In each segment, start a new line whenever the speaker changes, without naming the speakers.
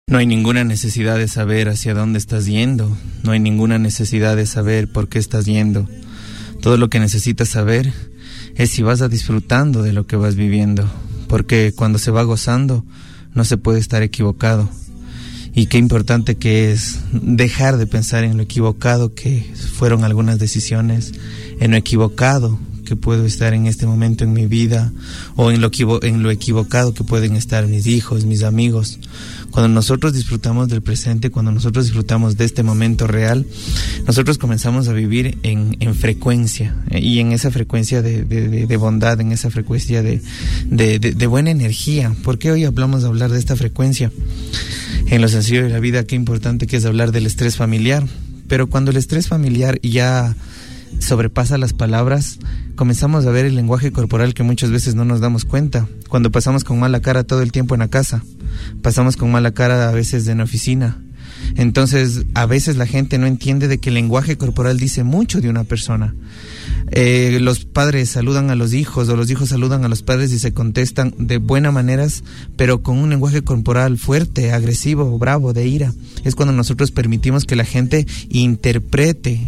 No hay ninguna necesidad de saber hacia dónde estás yendo. No hay ninguna necesidad de saber por qué estás yendo. Todo lo que necesitas saber es si vas disfrutando de lo que vas viviendo. Porque cuando se va gozando, no se puede estar equivocado. Y qué importante que es dejar de pensar en lo equivocado que fueron algunas decisiones, en lo equivocado que puedo estar en este momento en mi vida, o en lo equivocado que pueden estar mis hijos, mis amigos. Cuando nosotros disfrutamos del presente, cuando nosotros disfrutamos de este momento real, nosotros comenzamos a vivir en frecuencia, y en esa frecuencia de bondad, en esa frecuencia de buena energía. ¿Por qué hoy hablamos de hablar de esta frecuencia? En lo sencillo de la vida, qué importante que es hablar del estrés familiar. Pero cuando el estrés familiar ya sobrepasa las palabras, comenzamos a ver el lenguaje corporal que muchas veces no nos damos cuenta. Cuando pasamos con mala cara todo el tiempo en la casa, pasamos con mala cara a veces en la oficina. Entonces, a veces la gente no entiende de que el lenguaje corporal dice mucho de una persona. Los padres saludan a los hijos, o los hijos saludan a los padres y se contestan de buenas maneras, pero con un lenguaje corporal fuerte, agresivo, bravo, de ira. Es cuando nosotros permitimos que la gente interprete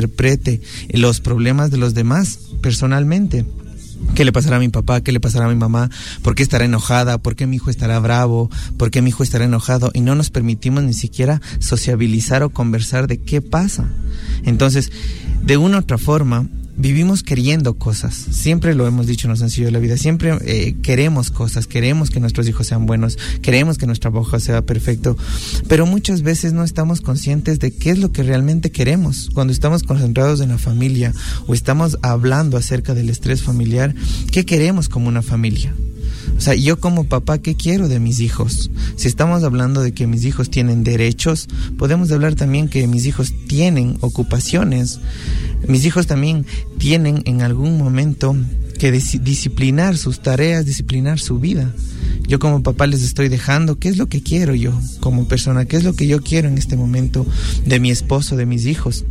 los problemas de los demás personalmente. ¿Qué le pasará a mi papá? ¿Qué le pasará a mi mamá? ¿Por qué estará enojada? ¿Por qué mi hijo estará bravo? ¿Por qué mi hijo estará enojado? Y no nos permitimos ni siquiera sociabilizar o conversar de qué pasa. Entonces, de una u otra forma, vivimos queriendo cosas. Siempre lo hemos dicho en lo sencillo de la vida. Siempre queremos cosas. Queremos que nuestros hijos sean buenos. Queremos que nuestro trabajo sea perfecto. Pero muchas veces no estamos conscientes de qué es lo que realmente queremos. Cuando estamos concentrados en la familia o estamos hablando acerca del estrés familiar, ¿qué queremos como una familia? O sea, yo como papá, ¿qué quiero de mis hijos? Si estamos hablando de que mis hijos tienen derechos, podemos hablar también que mis hijos tienen ocupaciones. Mis hijos también tienen en algún momento que disciplinar sus tareas, disciplinar su vida. Yo como papá les estoy dejando qué es lo que quiero yo como persona, qué es lo que yo quiero en este momento de mi esposo, de mis hijos.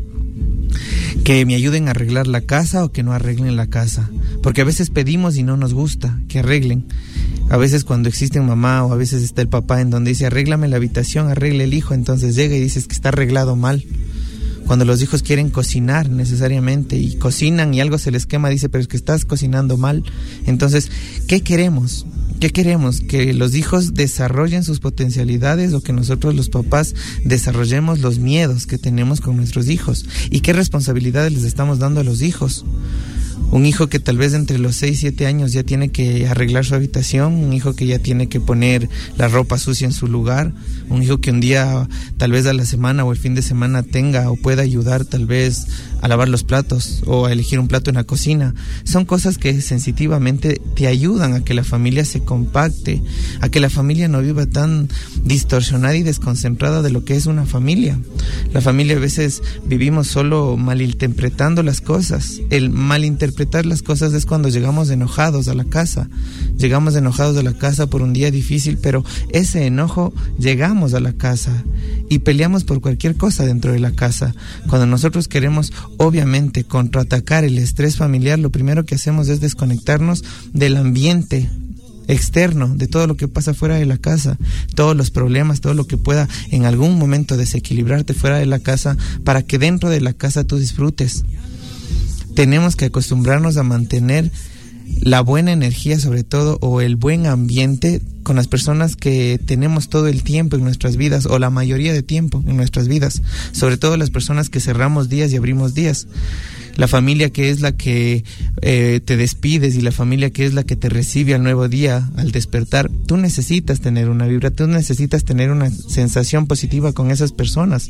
Que me ayuden a arreglar la casa o que no arreglen la casa. Porque a veces pedimos y no nos gusta que arreglen. A veces cuando existe mamá o a veces está el papá en donde dice arréglame la habitación, arregle el hijo, entonces llega y dices que está arreglado mal. Cuando los hijos quieren cocinar necesariamente y cocinan y algo se les quema, dice pero es que estás cocinando mal. Entonces, ¿qué queremos? ¿Qué queremos? ¿Que los hijos desarrollen sus potencialidades o que nosotros los papás desarrollemos los miedos que tenemos con nuestros hijos? ¿Y qué responsabilidades les estamos dando a los hijos? Un hijo que tal vez entre los 6 y 7 años ya tiene que arreglar su habitación, un hijo que ya tiene que poner la ropa sucia en su lugar, un hijo que un día, tal vez a la semana o el fin de semana tenga o pueda ayudar tal vez a lavar los platos o a elegir un plato en la cocina. Son cosas que sensitivamente te ayudan a que la familia se compacte, a que la familia no viva tan distorsionada y desconcentrada de lo que es una familia. La familia a veces vivimos solo malinterpretando las cosas. El malinterpretar las cosas es cuando llegamos enojados a la casa. Llegamos enojados a la casa por un día difícil, pero ese enojo llegamos a la casa y peleamos por cualquier cosa dentro de la casa. Cuando nosotros queremos obviamente contraatacar el estrés familiar, lo primero que hacemos es desconectarnos del ambiente externo, de todo lo que pasa fuera de la casa, todos los problemas, todo lo que pueda en algún momento desequilibrarte fuera de la casa, para que dentro de la casa tú disfrutes. Tenemos que acostumbrarnos a mantener la buena energía, sobre todo, o el buen ambiente con las personas que tenemos todo el tiempo en nuestras vidas, o la mayoría de tiempo en nuestras vidas, sobre todo las personas que cerramos días y abrimos días. La familia que es la que te despides y la familia que es la que te recibe al nuevo día, al despertar. Tú necesitas tener una vibra, tú necesitas tener una sensación positiva con esas personas.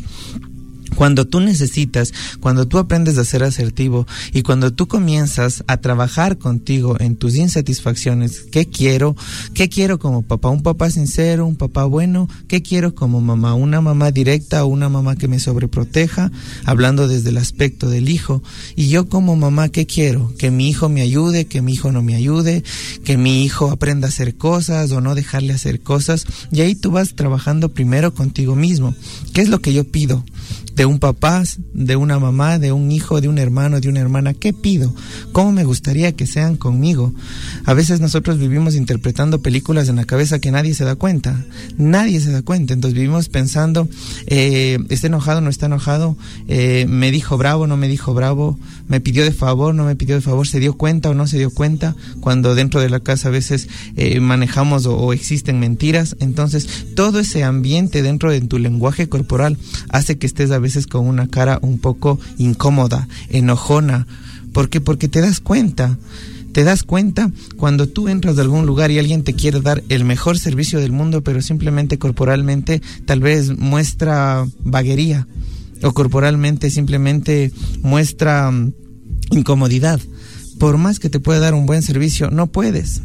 Cuando tú necesitas, cuando tú aprendes a ser asertivo y cuando tú comienzas a trabajar contigo en tus insatisfacciones, ¿qué quiero como papá? ¿Un papá sincero, un papá bueno? ¿Qué quiero como mamá? ¿Una mamá directa o una mamá que me sobreproteja? Hablando desde el aspecto del hijo. Y yo como mamá, ¿qué quiero? Que mi hijo me ayude, que mi hijo no me ayude, que mi hijo aprenda a hacer cosas o no dejarle hacer cosas. Y ahí tú vas trabajando primero contigo mismo. ¿Qué es lo que yo pido? de un papá, de una mamá, de un hijo, de un hermano, de una hermana. ¿Qué pido? ¿Cómo me gustaría que sean conmigo? A veces nosotros vivimos interpretando películas en la cabeza que nadie se da cuenta. Nadie se da cuenta. Entonces vivimos pensando, ¿está enojado, no está enojado? ¿Me dijo bravo, no me dijo bravo? ¿Me pidió de favor, no me pidió de favor? ¿Se dio cuenta o no se dio cuenta? Cuando dentro de la casa a veces manejamos o existen mentiras. Entonces todo ese ambiente dentro de tu lenguaje corporal hace que estés a veces con una cara un poco incómoda, enojona. ¿Por qué? Porque te das cuenta cuando tú entras de algún lugar y alguien te quiere dar el mejor servicio del mundo, pero simplemente corporalmente tal vez muestra vaguería, o corporalmente simplemente muestra incomodidad. Por más que te pueda dar un buen servicio, no puedes.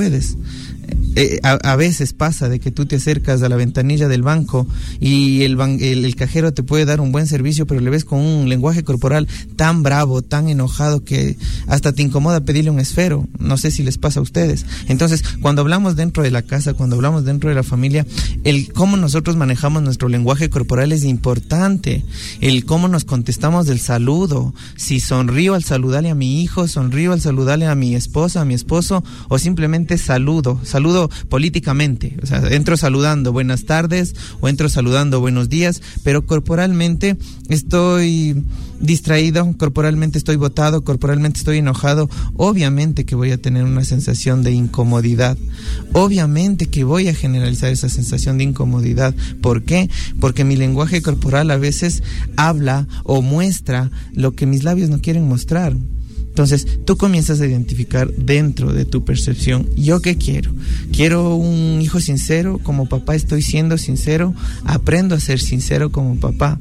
A veces pasa de que tú te acercas a la ventanilla del banco y el cajero te puede dar un buen servicio, pero le ves con un lenguaje corporal tan bravo, tan enojado, que hasta te incomoda pedirle un esfero. No sé si les pasa a ustedes. Entonces, cuando hablamos dentro de la casa, cuando hablamos dentro de la familia, el cómo nosotros manejamos nuestro lenguaje corporal es importante. El cómo nos contestamos del saludo. Si sonrío al saludarle a mi hijo, sonrío al saludarle a mi esposa, a mi esposo, o simplemente saludo políticamente. O sea, entro saludando buenas tardes o entro saludando buenos días, pero corporalmente estoy distraído, corporalmente estoy botado, corporalmente estoy enojado. Obviamente que voy a tener una sensación de incomodidad. Obviamente que voy a generalizar esa sensación de incomodidad. ¿Por qué? Porque mi lenguaje corporal a veces habla o muestra lo que mis labios no quieren mostrar. Entonces, tú comienzas a identificar dentro de tu percepción, ¿yo qué quiero? ¿Quiero un hijo sincero? Como papá estoy siendo sincero, aprendo a ser sincero como papá.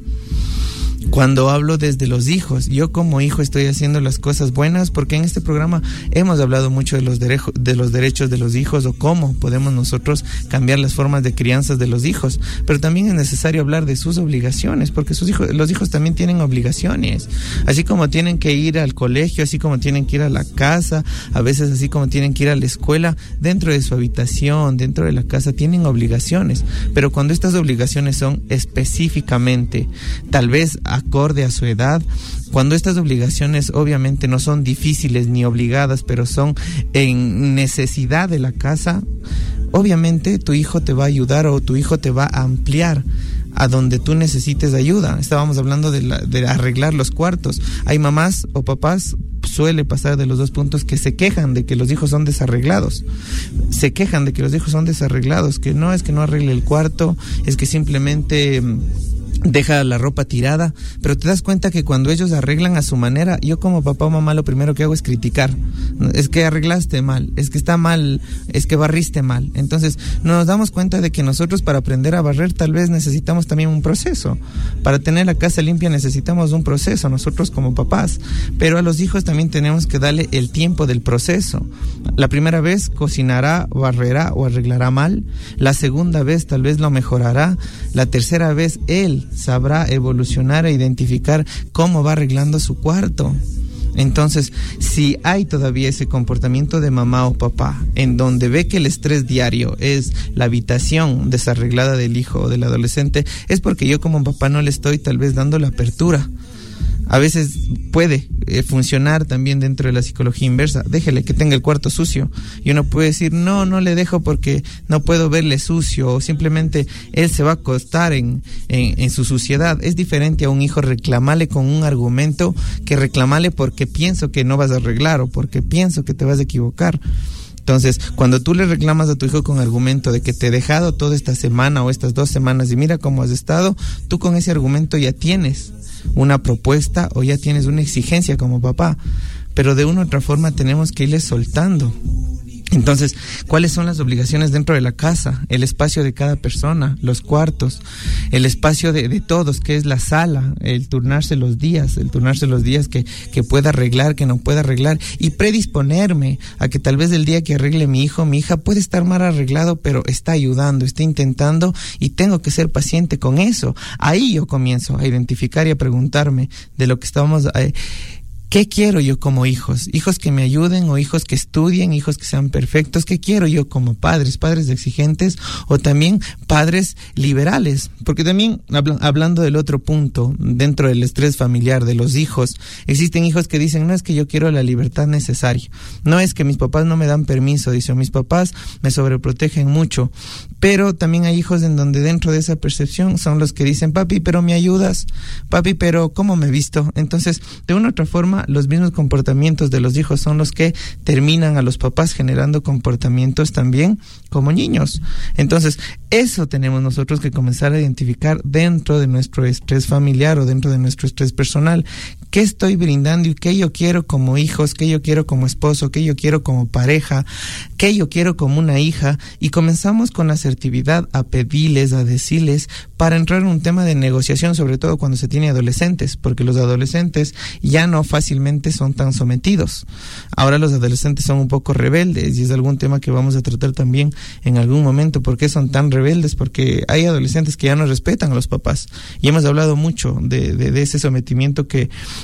Cuando hablo desde los hijos, yo como hijo estoy haciendo las cosas buenas, porque en este programa hemos hablado mucho de los derechos de los hijos, o cómo podemos nosotros cambiar las formas de crianza de los hijos, pero también es necesario hablar de sus obligaciones, porque los hijos también tienen obligaciones, así como tienen que ir al colegio, así como tienen que ir a la casa, a veces así como tienen que ir a la escuela. Dentro de su habitación, dentro de la casa, tienen obligaciones, pero cuando estas obligaciones son específicamente, tal vez acorde a su edad, cuando estas obligaciones obviamente no son difíciles ni obligadas, pero son en necesidad de la casa, obviamente tu hijo te va a ayudar, o tu hijo te va a ampliar a donde tú necesites ayuda. Estábamos hablando de arreglar los cuartos. Hay mamás o papás, suele pasar de los dos puntos, que se quejan de que los hijos son desarreglados. Que no es que no arregle el cuarto, es que simplemente deja la ropa tirada, pero te das cuenta que cuando ellos arreglan a su manera, yo como papá o mamá lo primero que hago es criticar. Es que arreglaste mal, es que está mal, es que barriste mal. Entonces nos damos cuenta de que nosotros, para aprender a barrer, tal vez necesitamos también un proceso. Para tener la casa limpia necesitamos un proceso, nosotros como papás, pero a los hijos también tenemos que darle el tiempo del proceso. La primera vez cocinará, barrerá o arreglará mal, la segunda vez tal vez lo mejorará, la tercera vez él sabrá evolucionar e identificar cómo va arreglando su cuarto. Entonces, si hay todavía ese comportamiento de mamá o papá en donde ve que el estrés diario es la habitación desarreglada del hijo o del adolescente, es porque yo como papá no le estoy tal vez dando la apertura. A veces puede funcionar también dentro de la psicología inversa. Déjele que tenga el cuarto sucio. Y uno puede decir, no le dejo porque no puedo verle sucio, o simplemente él se va a acostar en su suciedad. Es diferente a un hijo reclamarle con un argumento que reclamarle porque pienso que no vas a arreglar o porque pienso que te vas a equivocar. Entonces, cuando tú le reclamas a tu hijo con argumento de que te he dejado toda esta semana o estas 2 semanas y mira cómo has estado, tú con ese argumento ya tienes una propuesta o ya tienes una exigencia como papá, pero de una u otra forma tenemos que irles soltando. Entonces, ¿cuáles son las obligaciones dentro de la casa? El espacio de cada persona, los cuartos, el espacio de todos, que es la sala, el turnarse los días que pueda arreglar, que no pueda arreglar, y predisponerme a que tal vez el día que arregle mi hijo, mi hija puede estar mal arreglado, pero está ayudando, está intentando, y tengo que ser paciente con eso. Ahí yo comienzo a identificar y a preguntarme de lo que estábamos ¿Qué quiero yo como hijos? ¿Hijos que me ayuden o hijos que estudien, hijos que sean perfectos? ¿Qué quiero yo como padres? ¿Padres exigentes o también padres liberales? Porque también, hablando del otro punto, dentro del estrés familiar de los hijos, existen hijos que dicen, no es que yo quiero la libertad necesaria, no es que mis papás no me dan permiso, dicen, mis papás me sobreprotegen mucho, pero también hay hijos en donde dentro de esa percepción son los que dicen, papi, pero me ayudas, papi, pero ¿cómo me visto? Entonces, de una u otra forma, los mismos comportamientos de los hijos son los que terminan a los papás generando comportamientos también como niños. Entonces, eso tenemos nosotros que comenzar a identificar dentro de nuestro estrés familiar o dentro de nuestro estrés personal. ¿Qué estoy brindando y qué yo quiero como hijos, qué yo quiero como esposo, qué yo quiero como pareja, qué yo quiero como una hija? Y comenzamos con asertividad a pedirles, a decirles, para entrar en un tema de negociación, sobre todo cuando se tiene adolescentes, porque los adolescentes ya no fácilmente son tan sometidos. Ahora los adolescentes son un poco rebeldes y es algún tema que vamos a tratar también en algún momento. ¿Por qué son tan rebeldes? Porque hay adolescentes que ya no respetan a los papás. Y hemos hablado mucho de ese sometimiento que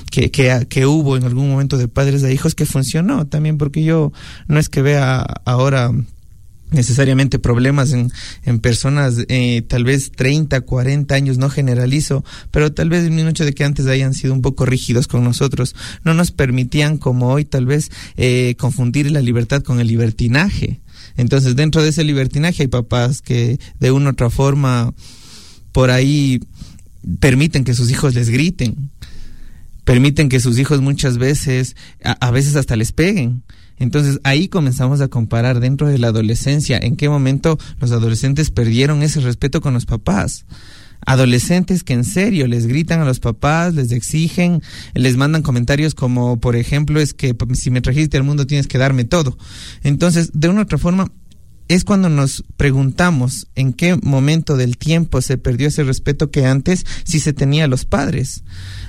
hubo en algún momento de padres a hijos, que funcionó también, porque yo no es que vea ahora necesariamente problemas en personas tal vez 30, 40 años, no generalizo, pero tal vez el mismo hecho de que antes hayan sido un poco rígidos con nosotros, no nos permitían como hoy tal vez confundir la libertad con el libertinaje. Entonces dentro de ese libertinaje hay papás que de una u otra forma por ahí permiten que sus hijos les griten, permiten que sus hijos muchas veces, a veces hasta les peguen. Entonces ahí comenzamos a comparar dentro de la adolescencia en qué momento los adolescentes perdieron ese respeto con los papás. Adolescentes que en serio les gritan a los papás, les exigen, les mandan comentarios como, por ejemplo, es que si me trajiste al mundo tienes que darme todo. Entonces, de una u otra forma, es cuando nos preguntamos en qué momento del tiempo se perdió ese respeto que antes sí se tenía a los padres.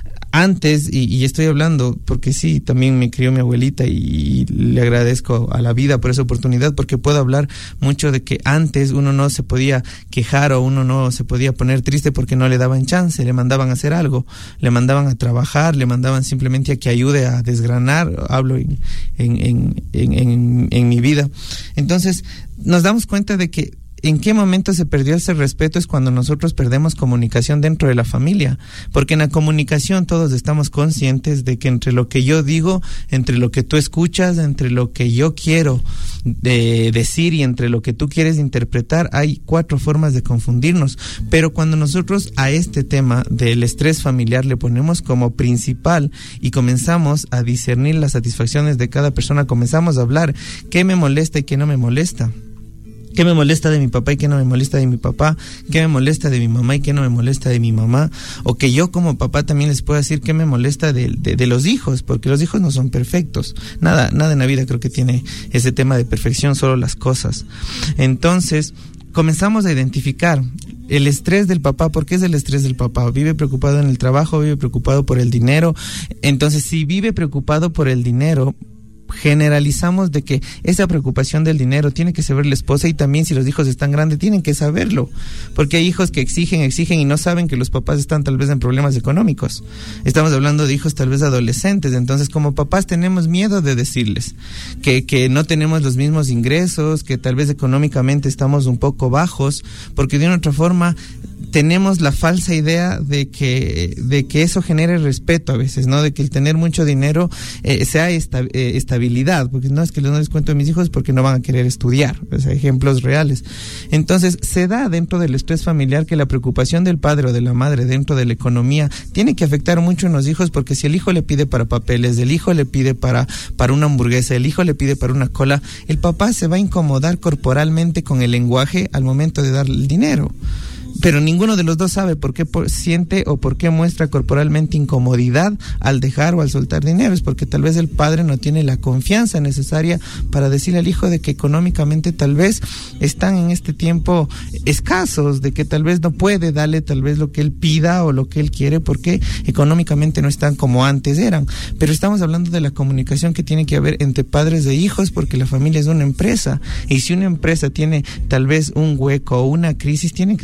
Antes, y estoy hablando porque sí, también me crió mi abuelita y le agradezco a la vida por esa oportunidad, porque puedo hablar mucho de que antes uno no se podía quejar o uno no se podía poner triste porque no le daban chance, le mandaban a hacer algo, le mandaban a trabajar, le mandaban simplemente a que ayude a desgranar, hablo en mi vida. Entonces, nos damos cuenta de que ¿en qué momento se perdió ese respeto? Es cuando nosotros perdemos comunicación dentro de la familia, porque en la comunicación todos estamos conscientes de que entre lo que yo digo, entre lo que tú escuchas, entre lo que yo quiero decir y entre lo que tú quieres interpretar, hay 4 formas de confundirnos. Pero cuando nosotros a este tema del estrés familiar le ponemos como principal y comenzamos a discernir las satisfacciones de cada persona, comenzamos a hablar qué me molesta y qué no me molesta. ¿Qué me molesta de mi papá y qué no me molesta de mi papá? ¿Qué me molesta de mi mamá y qué no me molesta de mi mamá? O que yo como papá también les puedo decir qué me molesta de los hijos, porque los hijos no son perfectos. Nada en la vida creo que tiene ese tema de perfección, solo las cosas. Entonces, comenzamos a identificar el estrés del papá. ¿Por qué es el estrés del papá? Vive preocupado en el trabajo, vive preocupado por el dinero. Entonces, si vive preocupado por el dinero, generalizamos de que esa preocupación del dinero tiene que saber la esposa, y también si los hijos están grandes tienen que saberlo, porque hay hijos que exigen y no saben que los papás están tal vez en problemas económicos. Estamos hablando de hijos tal vez adolescentes. Entonces como papás tenemos miedo de decirles que no tenemos los mismos ingresos, que tal vez económicamente estamos un poco bajos, porque de una otra forma tenemos la falsa idea de que eso genere respeto a veces, ¿no? De que el tener mucho dinero sea estabilidad, porque no es que no les cuento a mis hijos porque no van a querer estudiar, o sea, ejemplos reales. Entonces, se da dentro del estrés familiar que la preocupación del padre o de la madre dentro de la economía tiene que afectar mucho en los hijos, porque si el hijo le pide para papeles, el hijo le pide para una hamburguesa, el hijo le pide para una cola, el papá se va a incomodar corporalmente con el lenguaje al momento de darle el dinero. Pero ninguno de los dos sabe por qué siente o por qué muestra corporalmente incomodidad al dejar o al soltar dinero. Es porque tal vez el padre no tiene la confianza necesaria para decirle al hijo de que económicamente tal vez están en este tiempo escasos, de que tal vez no puede darle tal vez lo que él pida o lo que él quiere, porque económicamente no están como antes eran. Pero estamos hablando de la comunicación que tiene que haber entre padres e hijos, porque la familia es una empresa, y si una empresa tiene tal vez un hueco o una crisis, tienen que saber todo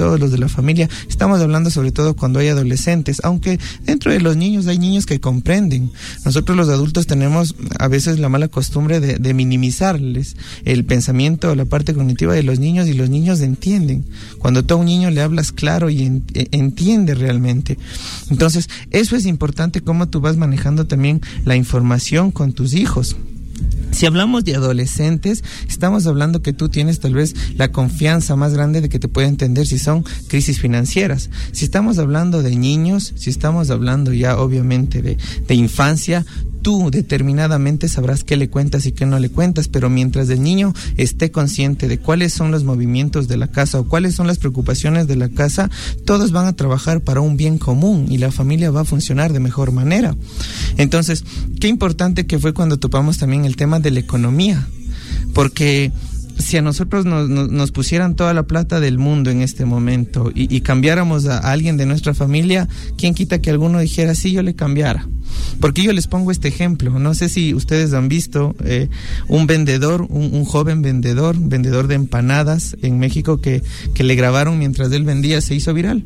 todos los de la familia. Estamos hablando sobre todo cuando hay adolescentes, aunque dentro de los niños hay niños que comprenden. Nosotros los adultos tenemos a veces la mala costumbre de minimizarles el pensamiento, la parte cognitiva de los niños, y los niños entienden. Cuando tú a un niño le hablas claro y entiende realmente. Entonces, eso es importante, cómo tú vas manejando también la información con tus hijos. Si hablamos de adolescentes, estamos hablando que tú tienes tal vez la confianza más grande de que te pueda entender si son crisis financieras. Si estamos hablando de niños, si estamos hablando ya obviamente de infancia, tú determinadamente sabrás qué le cuentas y qué no le cuentas, pero mientras el niño esté consciente de cuáles son los movimientos de la casa o cuáles son las preocupaciones de la casa, todos van a trabajar para un bien común y la familia va a funcionar de mejor manera. Entonces, qué importante que fue cuando topamos también el tema de la economía, porque si a nosotros nos pusieran toda la plata del mundo en este momento y cambiáramos a alguien de nuestra familia, ¿quién quita que alguno dijera, sí, yo le cambiara? Porque yo les pongo este ejemplo. No sé si ustedes han visto un vendedor, un joven vendedor de empanadas en México que le grabaron mientras él vendía. Se hizo viral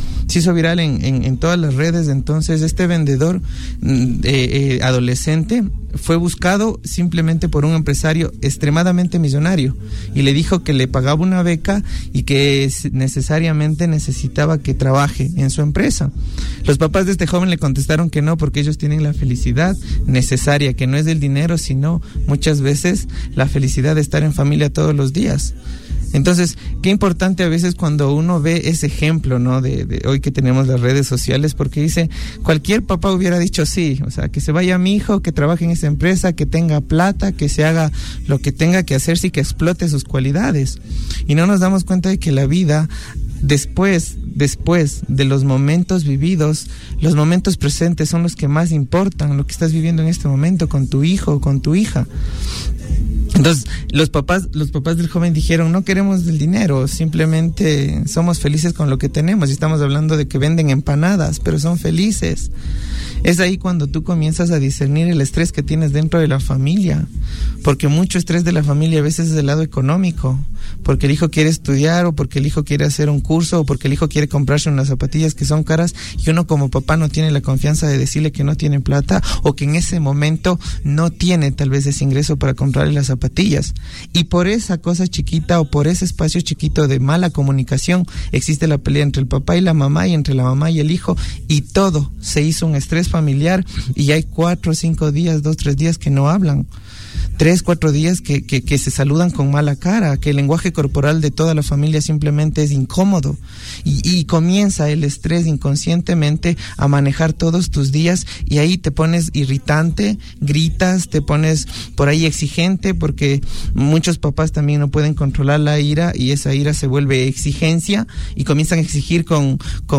en todas las redes. Entonces este vendedor adolescente fue buscado simplemente por un empresario extremadamente millonario y le dijo que le pagaba una beca y que necesariamente necesitaba que trabaje en su empresa. Los papás de este joven le contestaron que no, porque ellos tienen la felicidad necesaria, que no es del dinero, sino muchas veces la felicidad de estar en familia todos los días. Entonces, qué importante a veces cuando uno ve ese ejemplo, ¿no? De hoy que tenemos las redes sociales, porque dice, cualquier papá hubiera dicho sí, o sea, que se vaya mi hijo, que trabaje en esa empresa, que tenga plata, que se haga lo que tenga que hacerse y que explote sus cualidades. Y no nos damos cuenta de que la vida, después de los momentos vividos, los momentos presentes son los que más importan, lo que estás viviendo en este momento con tu hijo o con tu hija. Entonces, los papás del joven dijeron, no queremos el dinero, simplemente somos felices con lo que tenemos. Y estamos hablando de que venden empanadas, pero son felices. Es ahí cuando tú comienzas a discernir el estrés que tienes dentro de la familia, porque mucho estrés de la familia a veces es del lado económico, porque el hijo quiere estudiar o porque el hijo quiere hacer un curso o porque el hijo quiere comprarse unas zapatillas que son caras y uno como papá no tiene la confianza de decirle que no tiene plata o que en ese momento no tiene tal vez ese ingreso para comprarle las zapatillas. Y por esa cosa chiquita o por ese espacio chiquito de mala comunicación existe la pelea entre el papá y la mamá y entre la mamá y el hijo, y todo se hizo un estrés familiar y hay 4 o 5 días, 2, 3 días que no hablan. 3, 4 días que se saludan con mala cara, que el lenguaje corporal de toda la familia simplemente es incómodo y comienza el estrés inconscientemente a manejar todos tus días y ahí te pones irritante, gritas, te pones por ahí exigente, porque muchos papás también no pueden controlar la ira y esa ira se vuelve exigencia y comienzan a exigir con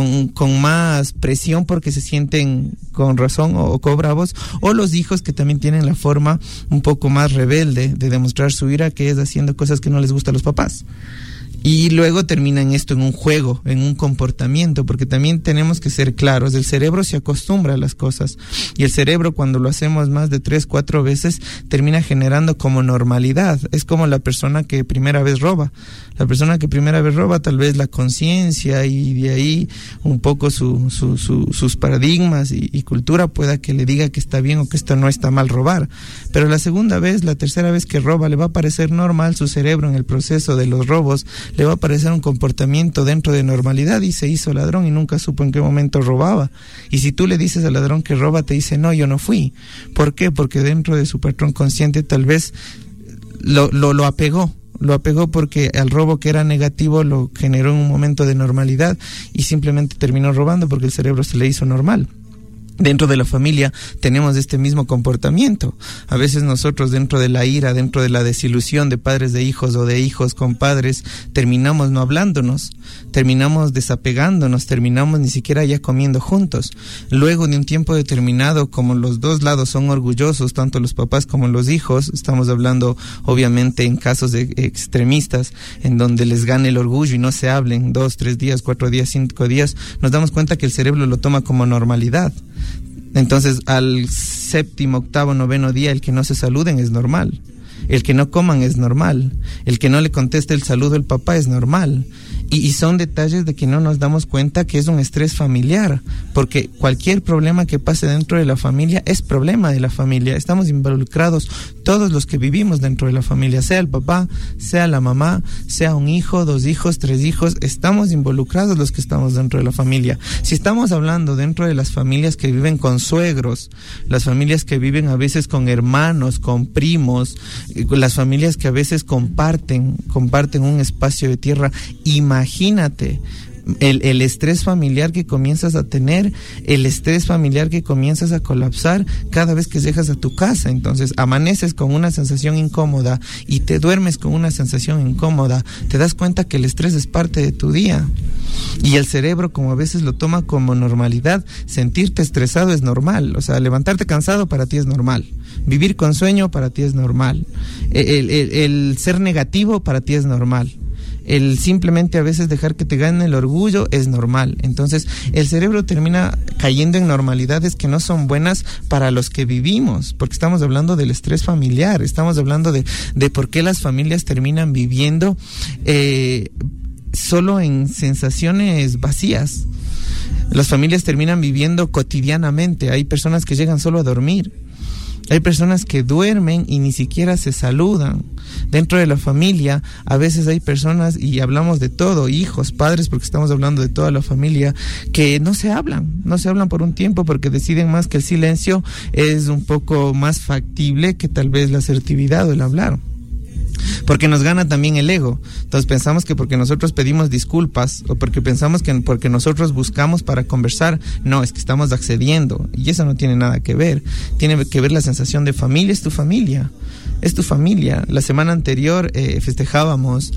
más presión porque se sienten con razón o bravos, o los hijos que también tienen la forma un poco más rebelde de demostrar su ira, que es haciendo cosas que no les gusta a los papás. Y luego terminan esto en un juego, en un comportamiento, porque también tenemos que ser claros, el cerebro se acostumbra a las cosas, y el cerebro cuando lo hacemos más de 3, 4 veces, termina generando como normalidad. Es como la persona que primera vez roba. La persona que primera vez roba, tal vez la conciencia y de ahí un poco sus paradigmas y cultura pueda que le diga que está bien o que esto no está mal robar. Pero la segunda vez, la tercera vez que roba, le va a parecer normal, su cerebro en el proceso de los robos le va a parecer un comportamiento dentro de normalidad y se hizo ladrón y nunca supo en qué momento robaba. Y si tú le dices al ladrón que roba, te dice, no, yo no fui. ¿Por qué? Porque dentro de su patrón consciente tal vez lo apegó. Lo apegó porque al robo que era negativo lo generó en un momento de normalidad y simplemente terminó robando porque el cerebro se le hizo normal. Dentro de la familia tenemos este mismo comportamiento. A veces nosotros dentro de la ira, dentro de la desilusión de padres de hijos o de hijos con padres, terminamos no hablándonos, terminamos desapegándonos, terminamos ni siquiera ya comiendo juntos. Luego de un tiempo determinado, como los dos lados son orgullosos, tanto los papás como los hijos, estamos hablando obviamente en casos de extremistas, en donde les gane el orgullo y no se hablen 2, 3 días, 4 días, 5 días, nos damos cuenta que el cerebro lo toma como normalidad. Entonces, al 7º, 8º, 9º día, el que no se saluden es normal. El que no coman es normal. El que no le conteste el saludo al papá es normal. Y son detalles de que no nos damos cuenta que es un estrés familiar, porque cualquier problema que pase dentro de la familia es problema de la familia. Estamos involucrados todos los que vivimos dentro de la familia, sea el papá, sea la mamá, sea un hijo, 2 hijos, 3 hijos, estamos involucrados los que estamos dentro de la familia. Si estamos hablando dentro de las familias que viven con suegros, las familias que viven a veces con hermanos, con primos, las familias que a veces comparten un espacio de tierra, imagínate el estrés familiar que comienzas a tener, el estrés familiar que comienzas a colapsar cada vez que llegas a tu casa. Entonces amaneces con una sensación incómoda y te duermes con una sensación incómoda. Te das cuenta que el estrés es parte de tu día. Y el cerebro, como a veces lo toma como normalidad, sentirte estresado es normal. O sea, levantarte cansado para ti es normal. Vivir con sueño para ti es normal. El ser negativo para ti es normal. El simplemente a veces dejar que te gane el orgullo es normal. Entonces el cerebro termina cayendo en normalidades que no son buenas para los que vivimos, porque estamos hablando del estrés familiar, estamos hablando de por qué las familias terminan viviendo solo en sensaciones vacías. Las familias terminan viviendo cotidianamente. Hay personas que llegan solo a dormir. Hay personas que duermen y ni siquiera se saludan. Dentro de la familia, a veces hay personas, y hablamos de todo, hijos, padres, porque estamos hablando de toda la familia, que no se hablan por un tiempo porque deciden más que el silencio es un poco más factible que tal vez la asertividad o el hablar. Porque nos gana también el ego. Entonces pensamos que porque nosotros pedimos disculpas o porque pensamos que porque nosotros buscamos para conversar, no, es que estamos accediendo, y eso no tiene nada que ver. Tiene que ver la sensación de familia. Es tu familia. Es tu familia. La semana anterior festejábamos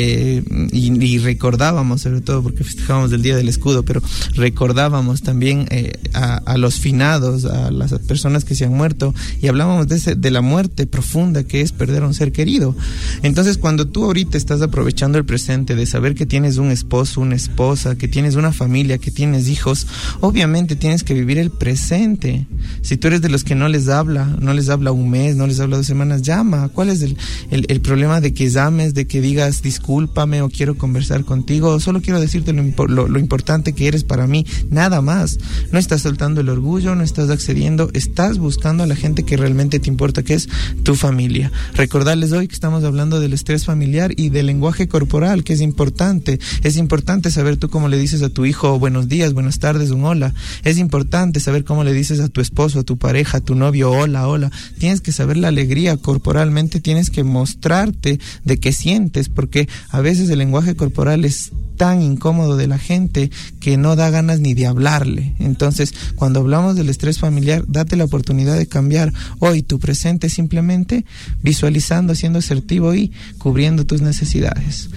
y recordábamos, sobre todo porque festejábamos el Día del Escudo, pero recordábamos también a los finados, a las personas que se han muerto, y hablábamos de la muerte profunda que es perder a un ser querido. Entonces, cuando tú ahorita estás aprovechando el presente de saber que tienes un esposo, una esposa, que tienes una familia, que tienes hijos, obviamente tienes que vivir el presente. Si tú eres de los que no les habla un mes, no les habla 2 semanas, llama. ¿Cuál es el problema de que llames, de que digas discúlpame o quiero conversar contigo o solo quiero decirte lo importante que eres para mí? Nada más. No estás soltando el orgullo, no estás accediendo, estás buscando a la gente que realmente te importa, que es tu familia. Recordarles hoy que estamos hablando del estrés familiar y del lenguaje corporal, que es importante. Es importante saber tú cómo le dices a tu hijo buenos días, buenas tardes, un hola. Es importante saber cómo le dices a tu esposo, a tu pareja, a tu novio, hola, hola. Tienes que saber la alegría corporalmente, tienes que mostrarte de qué sientes, porque a veces el lenguaje corporal es tan incómodo de la gente que no da ganas ni de hablarle. Entonces, cuando hablamos del estrés familiar, date la oportunidad de cambiar hoy tu presente simplemente visualizando, siendo asertivo y cubriendo tus necesidades.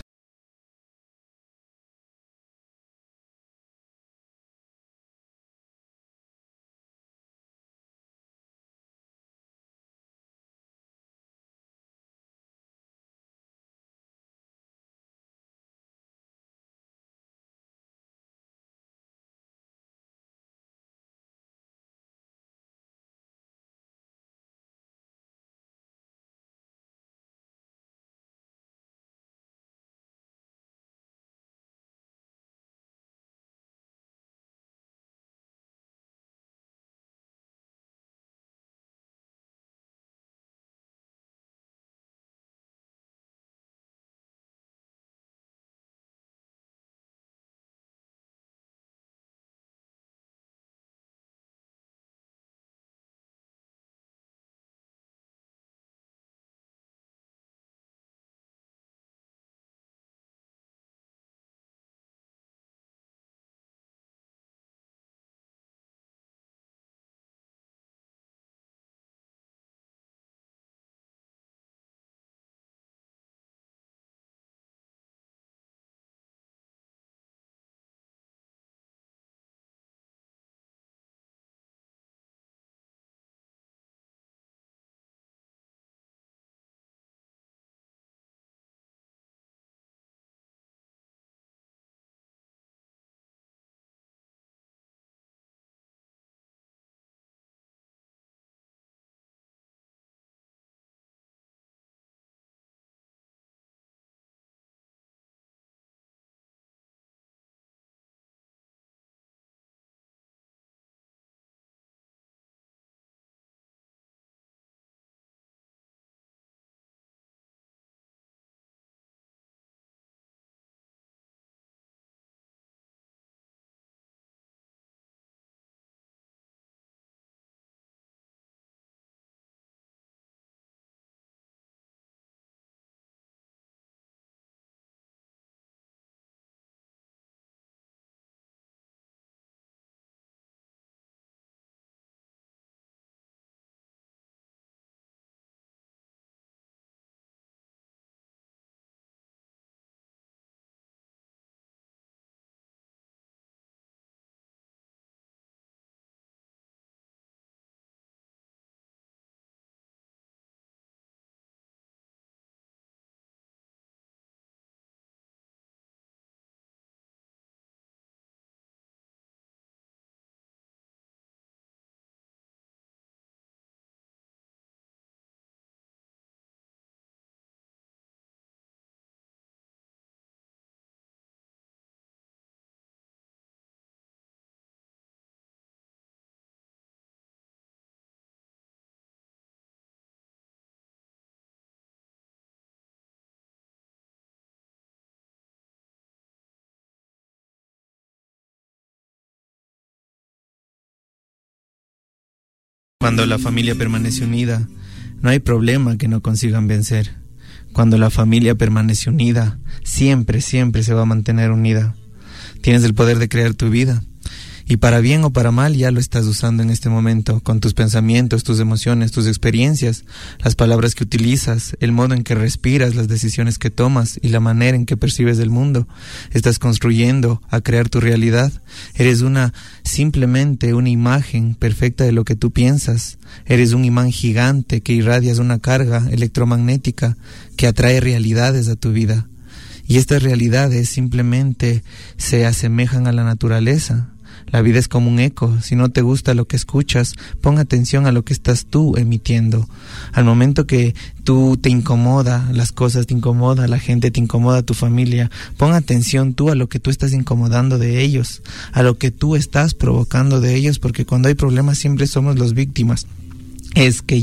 Cuando la familia permanece unida, no hay problema que no consigan vencer. Cuando la familia permanece unida, siempre, siempre se va a mantener unida. Tienes el poder de crear tu vida. Y para bien o para mal ya lo estás usando en este momento, con tus pensamientos, tus emociones, tus experiencias, las palabras que utilizas, el modo en que respiras, las decisiones que tomas y la manera en que percibes el mundo. Estás construyendo a crear tu realidad. Eres simplemente una imagen perfecta de lo que tú piensas. Eres un imán gigante que irradias una carga electromagnética que atrae realidades a tu vida. Y estas realidades simplemente se asemejan a la naturaleza. La vida es como un eco. Si no te gusta lo que escuchas, pon atención a lo que estás tú emitiendo. Al momento que tú te incomoda, las cosas te incomoda, la gente te incomoda, tu familia, pon atención tú a lo que tú estás incomodando de ellos, a lo que tú estás provocando de ellos, porque cuando hay problemas siempre somos las víctimas. Es que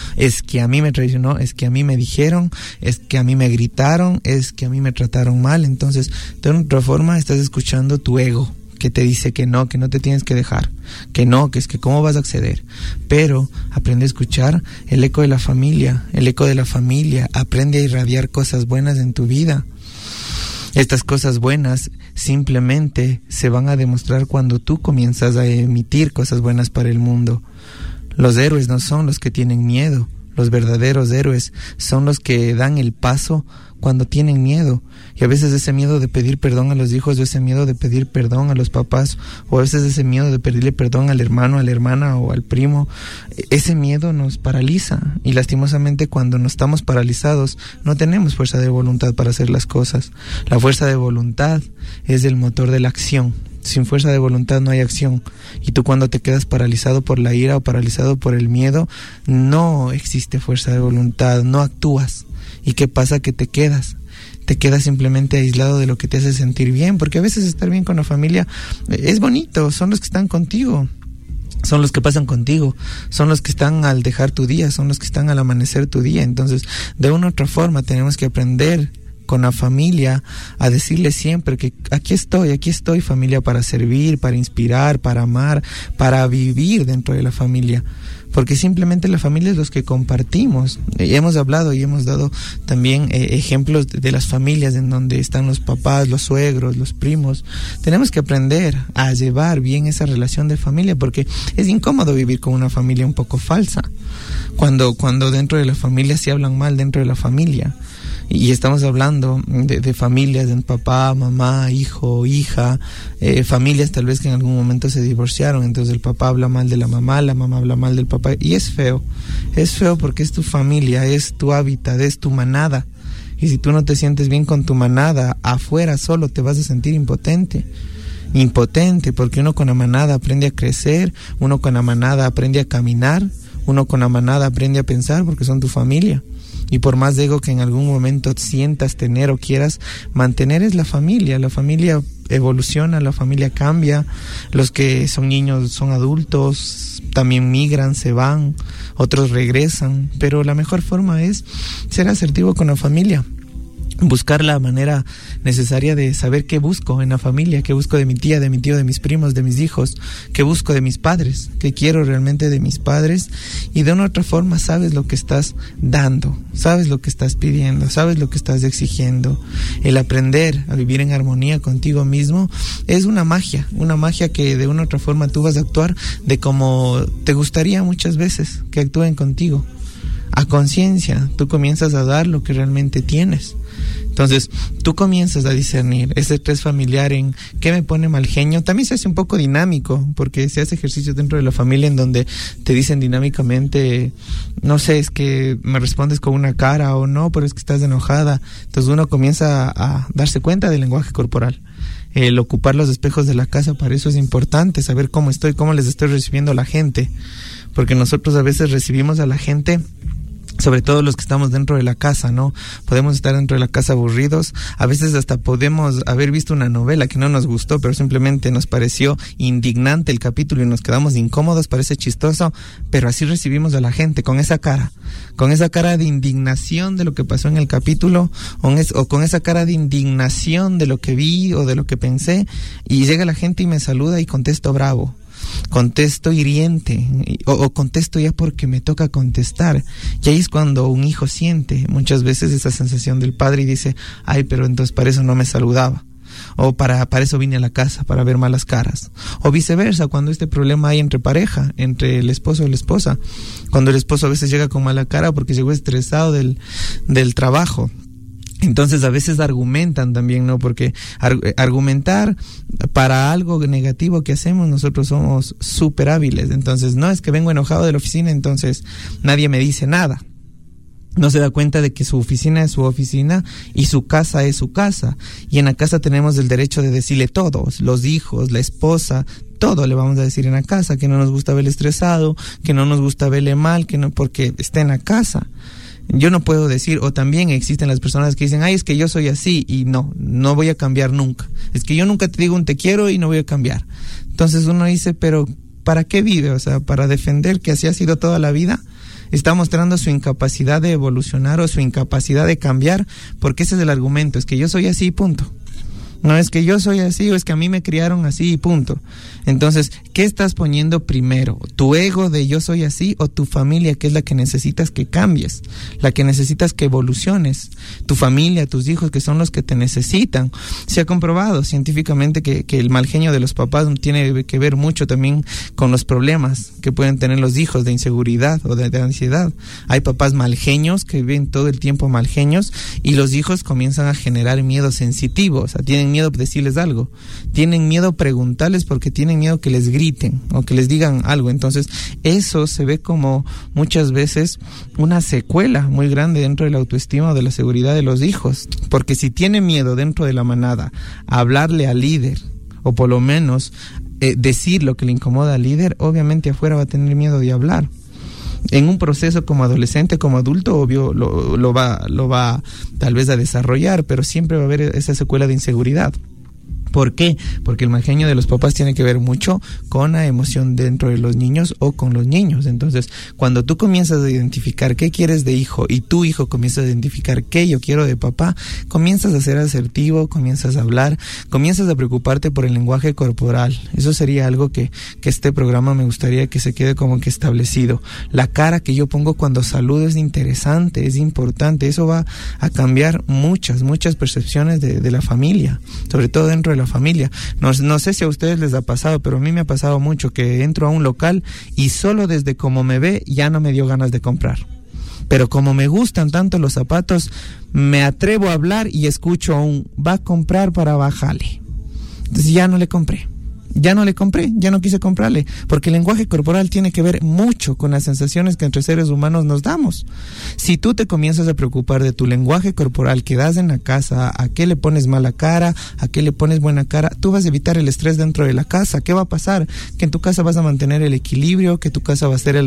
a mí me traicionó, es que a mí me dijeron, es que a mí me gritaron, es que a mí me trataron mal. Entonces, de otra forma estás escuchando tu ego, que te dice que no te tienes que dejar, que no, que es que cómo vas a acceder. Pero aprende a escuchar el eco de la familia, aprende a irradiar cosas buenas en tu vida. Estas cosas buenas simplemente se van a demostrar cuando tú comienzas a emitir cosas buenas para el mundo. Los héroes no son los que tienen miedo. Los verdaderos héroes son los que dan el paso cuando tienen miedo. Y a veces ese miedo de pedir perdón a los hijos, o ese miedo de pedir perdón a los papás, o a veces ese miedo de pedirle perdón al hermano, a la hermana o al primo, ese miedo nos paraliza. Y lastimosamente cuando no estamos paralizados, no tenemos fuerza de voluntad para hacer las cosas. La fuerza de voluntad es el motor de la acción. Sin fuerza de voluntad no hay acción. Y tú cuando te quedas paralizado por la ira o paralizado por el miedo, no existe fuerza de voluntad, no actúas. ¿Y qué pasa? Que te quedas simplemente aislado de lo que te hace sentir bien, porque a veces estar bien con la familia es bonito, son los que están contigo, son los que pasan contigo, son los que están al dejar tu día, son los que están al amanecer tu día. Entonces, de una u otra forma tenemos que aprender con la familia a decirle siempre que aquí estoy familia, para servir, para inspirar, para amar, para vivir dentro de la familia. Porque simplemente la familia es los que compartimos. Hemos hablado y hemos dado también ejemplos de las familias en donde están los papás, los suegros, los primos. Tenemos que aprender a llevar bien esa relación de familia, porque es incómodo vivir con una familia un poco falsa. Cuando dentro de la familia se hablan mal dentro de la familia. Y estamos hablando de familias, de papá, mamá, hijo, hija, familias tal vez que en algún momento se divorciaron, entonces el papá habla mal de la mamá habla mal del papá, y es feo porque es tu familia, es tu hábitat, es tu manada, y si tú no te sientes bien con tu manada, afuera solo te vas a sentir impotente, porque uno con la manada aprende a crecer, uno con la manada aprende a caminar, uno con la manada aprende a pensar, porque son tu familia. Y por más ego que en algún momento sientas tener o quieras mantener, es la familia evoluciona, la familia cambia, los que son niños son adultos, también migran, se van, otros regresan, pero la mejor forma es ser asertivo con la familia. Buscar la manera necesaria de saber qué busco en la familia, qué busco de mi tía, de mi tío, de mis primos, de mis hijos, qué busco de mis padres, qué quiero realmente de mis padres, y de una u otra forma sabes lo que estás dando, sabes lo que estás pidiendo, sabes lo que estás exigiendo. El aprender a vivir en armonía contigo mismo es una magia que de una u otra forma tú vas a actuar de como te gustaría muchas veces que actúen contigo. A conciencia, tú comienzas a dar lo que realmente tienes. Entonces, tú comienzas a discernir ese estrés familiar en qué me pone mal genio. También se hace un poco dinámico, porque se hace ejercicio dentro de la familia en donde te dicen dinámicamente, no sé, es que me respondes con una cara, o no, pero es que estás enojada. Entonces uno comienza a darse cuenta del lenguaje corporal. El ocupar los espejos de la casa, para eso es importante, saber cómo estoy, cómo les estoy recibiendo a la gente. Porque nosotros a veces recibimos a la gente, sobre todo los que estamos dentro de la casa, ¿no? Podemos estar dentro de la casa aburridos, a veces hasta podemos haber visto una novela que no nos gustó, pero simplemente nos pareció indignante el capítulo y nos quedamos incómodos, parece chistoso, pero así recibimos a la gente, con esa cara de indignación de lo que pasó en el capítulo, o con esa cara de indignación de lo que vi o de lo que pensé, y llega la gente y me saluda y contesto bravo. contesto hiriente o contesto ya porque me toca contestar. Y ahí es cuando un hijo siente muchas veces esa sensación del padre y dice, ay, pero entonces para eso no me saludaba. O para eso vine a la casa, para ver malas caras. O viceversa, cuando este problema hay entre pareja, entre el esposo y la esposa. Cuando el esposo a veces llega con mala cara porque llegó estresado del trabajo. Entonces a veces argumentan también, ¿no? Porque argumentar para algo negativo que hacemos, nosotros somos súper hábiles. Entonces no es que vengo enojado de la oficina, entonces nadie me dice nada. No se da cuenta de que su oficina es su oficina y su casa es su casa. Y en la casa tenemos el derecho de decirle todo, los hijos, la esposa, todo le vamos a decir en la casa, que no nos gusta verle estresado, que no nos gusta verle mal, que no, porque está en la casa. Yo no puedo decir, o también existen las personas que dicen, ay, es que yo soy así y no voy a cambiar nunca. Es que yo nunca te digo un te quiero y no voy a cambiar. Entonces uno dice, pero ¿para qué vive? O sea, ¿para defender que así ha sido toda la vida? Está mostrando su incapacidad de evolucionar o su incapacidad de cambiar, porque ese es el argumento, es que yo soy así, punto. No es que yo soy así o es que a mí me criaron así y punto. Entonces, ¿qué estás poniendo primero? ¿Tu ego de yo soy así o tu familia, que es la que necesitas que cambies? La que necesitas que evoluciones. Tu familia, tus hijos, que son los que te necesitan. Se ha comprobado científicamente que el mal genio de los papás tiene que ver mucho también con los problemas que pueden tener los hijos de inseguridad o de ansiedad. Hay papás mal genios que viven todo el tiempo mal genios y los hijos comienzan a generar miedo sensitivo. O sea, tienen miedo de decirles algo. Tienen miedo preguntarles porque tienen miedo que les griten o que les digan algo. Entonces, eso se ve como muchas veces una secuela muy grande dentro de la autoestima o de la seguridad de los hijos. Porque si tiene miedo dentro de la manada a hablarle al líder o por lo menos decir lo que le incomoda al líder, obviamente afuera va a tener miedo de hablar. En un proceso como adolescente, como adulto, obvio lo va tal vez a desarrollar, pero siempre va a haber esa secuela de inseguridad. ¿Por qué? Porque el mal genio de los papás tiene que ver mucho con la emoción dentro de los niños o con los niños. Entonces, cuando tú comienzas a identificar qué quieres de hijo y tu hijo comienza a identificar qué yo quiero de papá, comienzas a ser asertivo, comienzas a hablar, comienzas a preocuparte por el lenguaje corporal. Eso sería algo que este programa me gustaría que se quede como que establecido. La cara que yo pongo cuando saludo es interesante, es importante. Eso va a cambiar muchas percepciones de la familia, sobre todo dentro de la familia. No sé si a ustedes les ha pasado, pero a mí me ha pasado mucho que entro a un local y solo desde cómo me ve ya no me dio ganas de comprar. Pero como me gustan tanto los zapatos, me atrevo a hablar y escucho va a comprar para bajarle. Entonces ya no le compré, ya no quise comprarle, porque el lenguaje corporal tiene que ver mucho con las sensaciones que entre seres humanos nos damos. Si tú te comienzas a preocupar de tu lenguaje corporal que das en la casa, a qué le pones mala cara, a qué le pones buena cara, tú vas a evitar el estrés dentro de la casa. ¿Qué va a pasar? Que en tu casa vas a mantener el equilibrio, que tu casa va a ser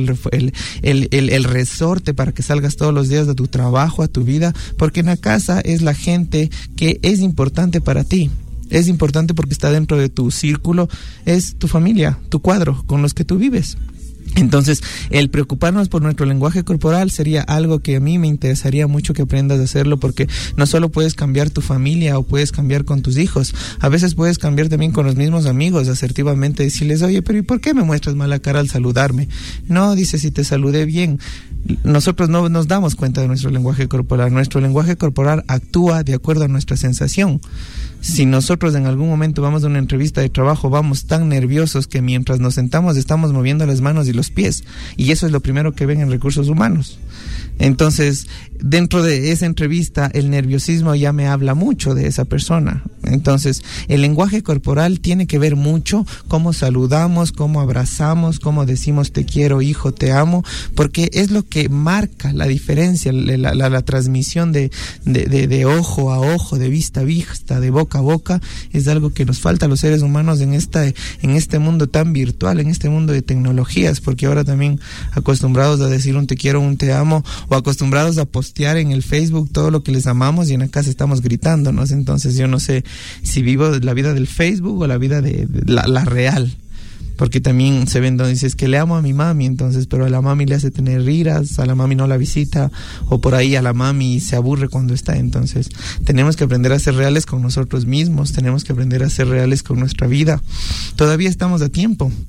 el resorte para que salgas todos los días de tu trabajo, a tu vida, porque en la casa es la gente que es importante para ti. Es importante porque está dentro de tu círculo, es tu familia, tu cuadro con los que tú vives. Entonces, el preocuparnos por nuestro lenguaje corporal sería algo que a mí me interesaría mucho que aprendas a hacerlo, porque no solo puedes cambiar tu familia o puedes cambiar con tus hijos, a veces puedes cambiar también con los mismos amigos, asertivamente decirles, oye, pero ¿y por qué me muestras mala cara al saludarme? No, dice, si te saludé bien. Nosotros no nos damos cuenta de nuestro lenguaje corporal. Nuestro lenguaje corporal actúa de acuerdo a nuestra sensación. Si nosotros en algún momento vamos a una entrevista de trabajo, vamos tan nerviosos que mientras nos sentamos estamos moviendo las manos y los pies, y eso es lo primero que ven en recursos humanos. Entonces, dentro de esa entrevista, el nerviosismo ya me habla mucho de esa persona. Entonces, el lenguaje corporal tiene que ver mucho cómo saludamos, cómo abrazamos, cómo decimos te quiero, hijo, te amo, porque es lo que marca la diferencia, la transmisión de ojo a ojo, de vista a vista, de boca a boca. Es algo que nos falta a los seres humanos en este mundo tan virtual, en este mundo de tecnologías, porque ahora también acostumbrados a decir un te quiero, un te amo, o acostumbrados a postear en el Facebook todo lo que les amamos, y en la casa estamos gritándonos. Entonces yo no sé si vivo la vida del Facebook o la vida de la real, porque también se ven donde dices que le amo a mi mami, entonces, pero a la mami le hace tener iras, a la mami no la visita, o por ahí a la mami se aburre cuando está. Entonces tenemos que aprender a ser reales con nosotros mismos, tenemos que aprender a ser reales con nuestra vida. Todavía estamos a tiempo.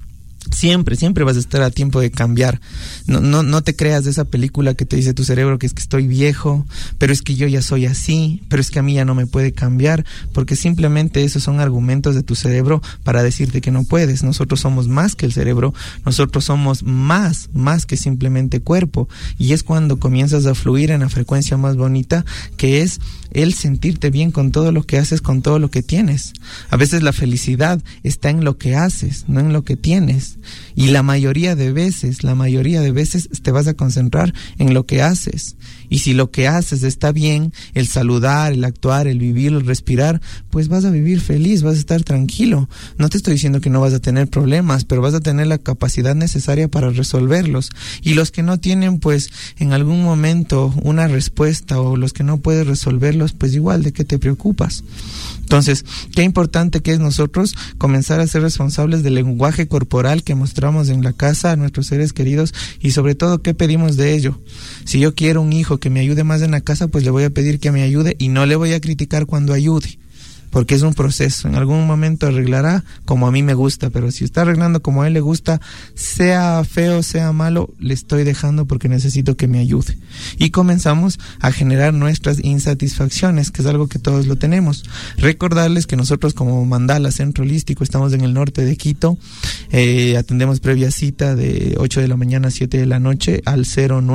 Siempre vas a estar a tiempo de cambiar. No te creas de esa película que te dice tu cerebro que es que estoy viejo, pero es que yo ya soy así, pero es que a mí ya no me puede cambiar, porque simplemente esos son argumentos de tu cerebro para decirte que no puedes. Nosotros somos más que el cerebro, nosotros somos más que simplemente cuerpo, y es cuando comienzas a fluir en la frecuencia más bonita, que es el sentirte bien con todo lo que haces, con todo lo que tienes. A veces la felicidad está en lo que haces, no en lo que tienes. Y la mayoría de veces te vas a concentrar en lo que haces. Y si lo que haces está bien, el saludar, el actuar, el vivir, el respirar, pues vas a vivir feliz, vas a estar tranquilo. No te estoy diciendo que no vas a tener problemas, pero vas a tener la capacidad necesaria para resolverlos. Y los que no tienen, pues, en algún momento una respuesta, o los que no puedes resolverlos, pues igual, ¿de qué te preocupas? Entonces, qué importante que es nosotros comenzar a ser responsables del lenguaje corporal que mostramos en la casa a nuestros seres queridos, y sobre todo, ¿qué pedimos de ello? Si yo quiero un hijo que me ayude más en la casa, pues le voy a pedir que me ayude y no le voy a criticar cuando ayude, porque es un proceso. En algún momento arreglará como a mí me gusta, pero si está arreglando como a él le gusta, sea feo, sea malo, le estoy dejando porque necesito que me ayude. Y comenzamos a generar nuestras insatisfacciones, que es algo que todos lo tenemos. Recordarles que nosotros como Mandala Centro Holístico estamos en el norte de Quito, atendemos previa cita de 8 de la mañana a 7 de la noche al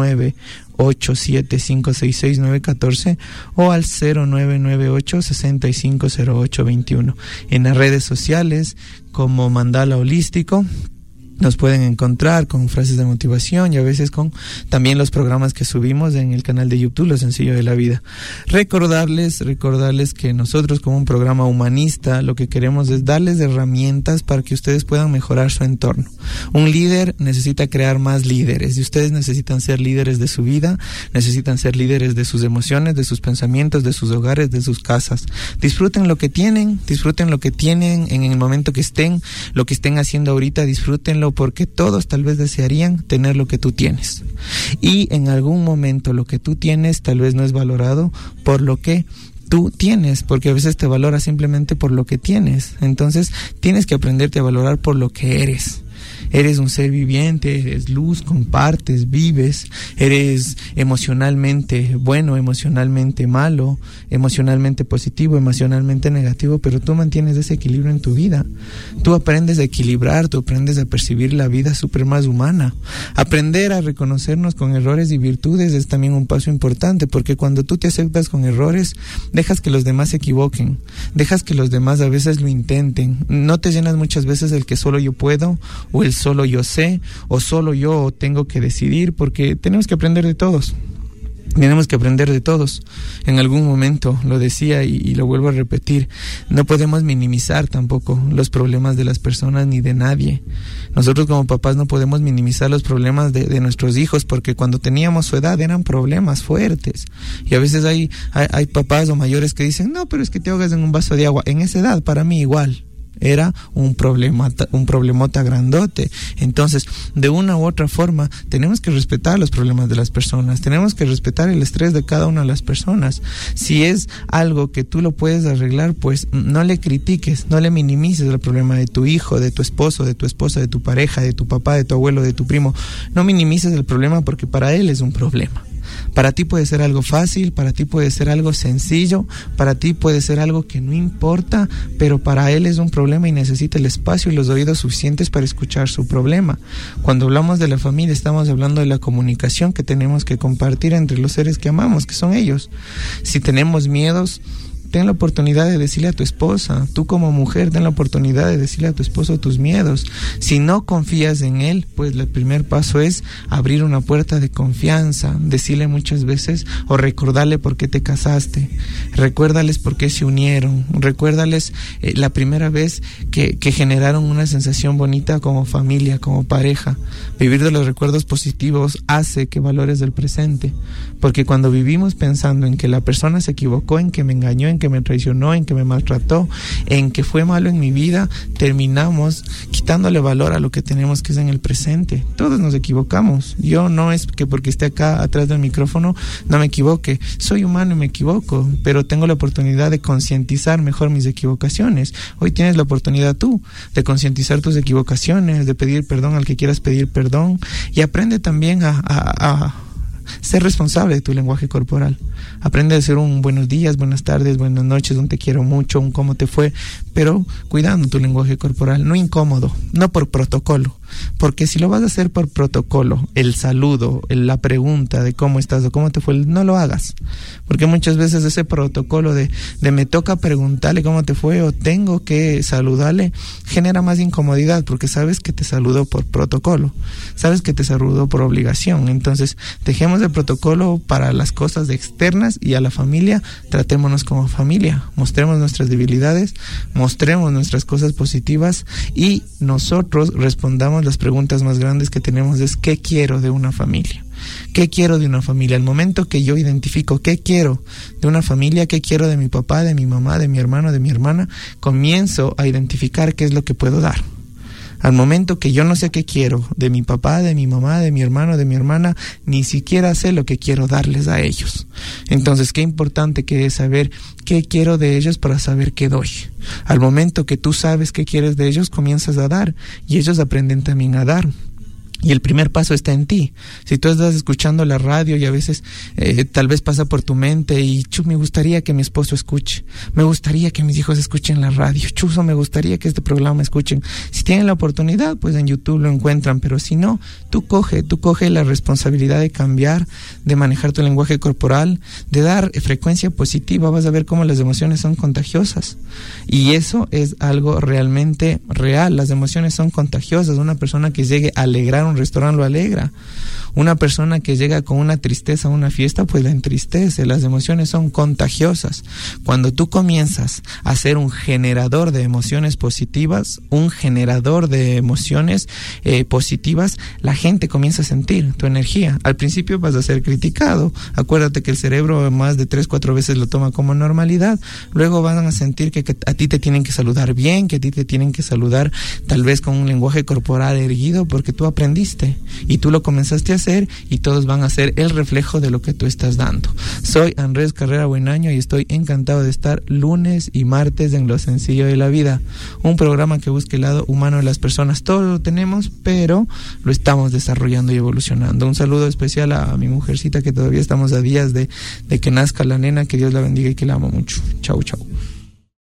0987566914 o al 0998-650821. En las redes sociales como Mandala Holístico nos pueden encontrar con frases de motivación, y a veces con también los programas que subimos en el canal de YouTube, Lo Sencillo de la Vida. Recordarles que nosotros, como un programa humanista, lo que queremos es darles herramientas para que ustedes puedan mejorar su entorno. Un líder necesita crear más líderes, y ustedes necesitan ser líderes de su vida, necesitan ser líderes de sus emociones, de sus pensamientos, de sus hogares, de sus casas. Disfruten lo que tienen en el momento que estén, lo que estén haciendo ahorita, disfrútenlo, porque todos tal vez desearían tener lo que tú tienes. Y en algún momento lo que tú tienes tal vez no es valorado por lo que tú tienes, porque a veces te valora simplemente por lo que tienes. Entonces tienes que aprenderte a valorar por lo que eres. Eres un ser viviente, eres luz, compartes, vives, eres emocionalmente bueno, emocionalmente malo, emocionalmente positivo, emocionalmente negativo, pero tú mantienes ese equilibrio en tu vida. Tú aprendes a equilibrar, tú aprendes a percibir la vida súper más humana. Aprender a reconocernos con errores y virtudes es también un paso importante, porque cuando tú te aceptas con errores, dejas que los demás se equivoquen, dejas que los demás a veces lo intenten. No te llenas muchas veces el que solo yo puedo, o el solo yo sé, o solo yo tengo que decidir, porque tenemos que aprender de todos. Tenemos que aprender de todos. En algún momento lo decía y lo vuelvo a repetir, no podemos minimizar tampoco los problemas de las personas ni de nadie. Nosotros como papás no podemos minimizar los problemas de nuestros hijos, porque cuando teníamos su edad eran problemas fuertes. Y a veces hay papás o mayores que dicen, no, pero es que te ahogas en un vaso de agua. En esa edad para mí igual era un problemota grandote. Entonces, de una u otra forma, tenemos que respetar los problemas de las personas, tenemos que respetar el estrés de cada una de las personas. Si es algo que tú lo puedes arreglar, pues no le critiques, no le minimices el problema de tu hijo, de tu esposo, de tu esposa, de tu pareja, de tu papá, de tu abuelo, de tu primo. No minimices el problema, porque para él es un problema. Para ti puede ser algo fácil, para ti puede ser algo sencillo, para ti puede ser algo que no importa, pero para él es un problema y necesita el espacio y los oídos suficientes para escuchar su problema. Cuando hablamos de la familia, estamos hablando de la comunicación que tenemos que compartir entre los seres que amamos, que son ellos. Si tenemos miedos, ten la oportunidad de decirle a tu esposa. Tú como mujer, ten la oportunidad de decirle a tu esposo tus miedos. Si no confías en él, pues el primer paso es abrir una puerta de confianza, decirle muchas veces, o recordarle por qué te casaste, recuérdales por qué se unieron, recuérdales la primera vez que generaron una sensación bonita como familia, como pareja. Vivir de los recuerdos positivos hace que valores el presente, porque cuando vivimos pensando en que la persona se equivocó, en que me engañó, en en que me traicionó, en que me maltrató, en que fue malo en mi vida, terminamos quitándole valor a lo que tenemos, que es en el presente. Todos nos equivocamos. Yo no es que porque esté acá atrás del micrófono no me equivoque. Soy humano y me equivoco, pero tengo la oportunidad de concientizar mejor mis equivocaciones. Hoy tienes la oportunidad tú de concientizar tus equivocaciones, de pedir perdón al que quieras pedir perdón, y aprende también a ser responsable de tu lenguaje corporal. Aprende a decir un buenos días, buenas tardes, buenas noches, un te quiero mucho, un cómo te fue, pero cuidando tu lenguaje corporal, no incómodo, no por protocolo, porque si lo vas a hacer por protocolo, el saludo, la pregunta de cómo estás o cómo te fue, no lo hagas, porque muchas veces ese protocolo de me toca preguntarle cómo te fue o tengo que saludarle, genera más incomodidad, porque sabes que te saludó por protocolo, sabes que te saludó por obligación. Entonces dejemos el protocolo para las cosas externas y a la familia tratémonos como familia, mostremos nuestras debilidades, mostremos nuestras cosas positivas y nosotros respondamos las preguntas más grandes que tenemos, es ¿qué quiero de una familia? ¿Qué quiero de una familia? Al momento que yo identifico qué quiero de una familia, qué quiero de mi papá, de mi mamá, de mi hermano, de mi hermana, comienzo a identificar qué es lo que puedo dar. Al momento que yo no sé qué quiero de mi papá, de mi mamá, de mi hermano, de mi hermana, ni siquiera sé lo que quiero darles a ellos. Entonces, qué importante que es saber qué quiero de ellos para saber qué doy. Al momento que tú sabes qué quieres de ellos, comienzas a dar y ellos aprenden también a dar. Y el primer paso está en ti. Si tú estás escuchando la radio y a veces tal vez pasa por tu mente y me gustaría que mi esposo escuche, me gustaría que mis hijos escuchen la radio, me gustaría que este programa escuchen. Si tienen la oportunidad, pues en YouTube lo encuentran, pero si no, tú coge la responsabilidad de cambiar, de manejar tu lenguaje corporal, de dar frecuencia positiva. Vas a ver cómo las emociones son contagiosas y eso es algo realmente real. Las emociones son contagiosas. Una persona que llegue a alegrar un restaurante lo alegra. Una persona que llega con una tristeza a una fiesta, pues la entristece. Las emociones son contagiosas. Cuando tú comienzas a ser un generador de emociones positivas, la gente comienza a sentir tu energía. Al principio vas a ser criticado. Acuérdate que el cerebro más de 3-4 veces lo toma como normalidad. Luego van a sentir que a ti te tienen que saludar bien, que a ti te tienen que saludar tal vez con un lenguaje corporal erguido, porque tú aprendiste y tú lo comenzaste a hacer, y todos van a ser el reflejo de lo que tú estás dando. Soy Andrés Carrera Buenaño y estoy encantado de estar lunes y martes en Lo Sencillo de la Vida, un programa que busca el lado humano de las personas. Todo lo tenemos, pero lo estamos desarrollando y evolucionando. Un saludo especial a mi mujercita, que todavía estamos a días de que nazca la nena, que Dios la bendiga y que la amo mucho. Chau, chau.